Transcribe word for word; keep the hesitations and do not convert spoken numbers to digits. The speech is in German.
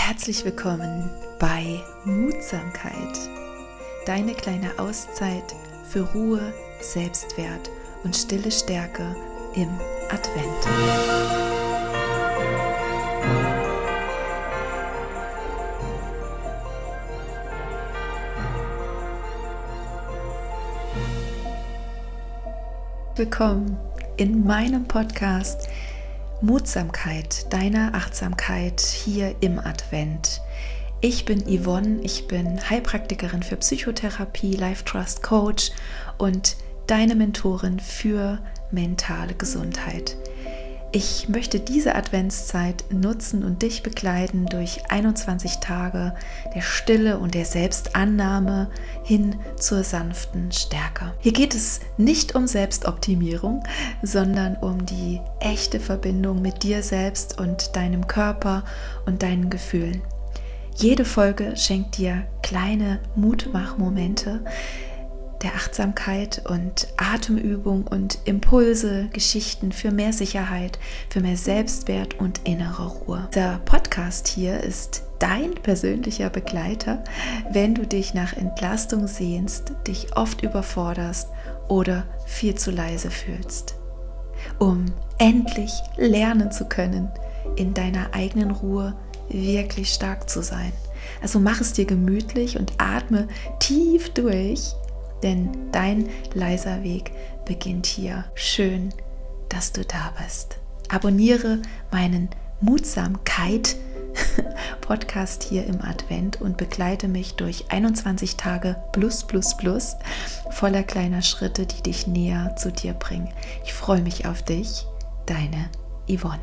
Herzlich willkommen bei Mutsamkeit, deine kleine Auszeit für Ruhe, Selbstwert und stille Stärke im Advent. Willkommen in meinem Podcast Mutsamkeit, deiner Achtsamkeit hier im Advent. Ich bin Yvonne, ich bin Heilpraktikerin für Psychotherapie, Life Trust Coach und deine Mentorin für mentale Gesundheit. Ich möchte diese Adventszeit nutzen und dich begleiten durch einundzwanzig Tage der Stille und der Selbstannahme hin zur sanften Stärke. Hier geht es nicht um Selbstoptimierung, sondern um die echte Verbindung mit dir selbst und deinem Körper und deinen Gefühlen. Jede Folge schenkt dir kleine Mutmachmomente der Achtsamkeit und Atemübung und Impulse, Geschichten für mehr Sicherheit, für mehr Selbstwert und innere Ruhe. Der Podcast hier ist dein persönlicher Begleiter, wenn du dich nach Entlastung sehnst, dich oft überforderst oder viel zu leise fühlst. Um endlich lernen zu können, in deiner eigenen Ruhe wirklich stark zu sein. Also mach es dir gemütlich und atme tief durch, denn dein leiser Weg beginnt hier. Schön, dass du da bist. Abonniere meinen Mutsamkeit-Podcast hier im Advent und begleite mich durch einundzwanzig Tage plus plus plus voller kleiner Schritte, die dich näher zu dir bringen. Ich freue mich auf dich, deine Yvonne.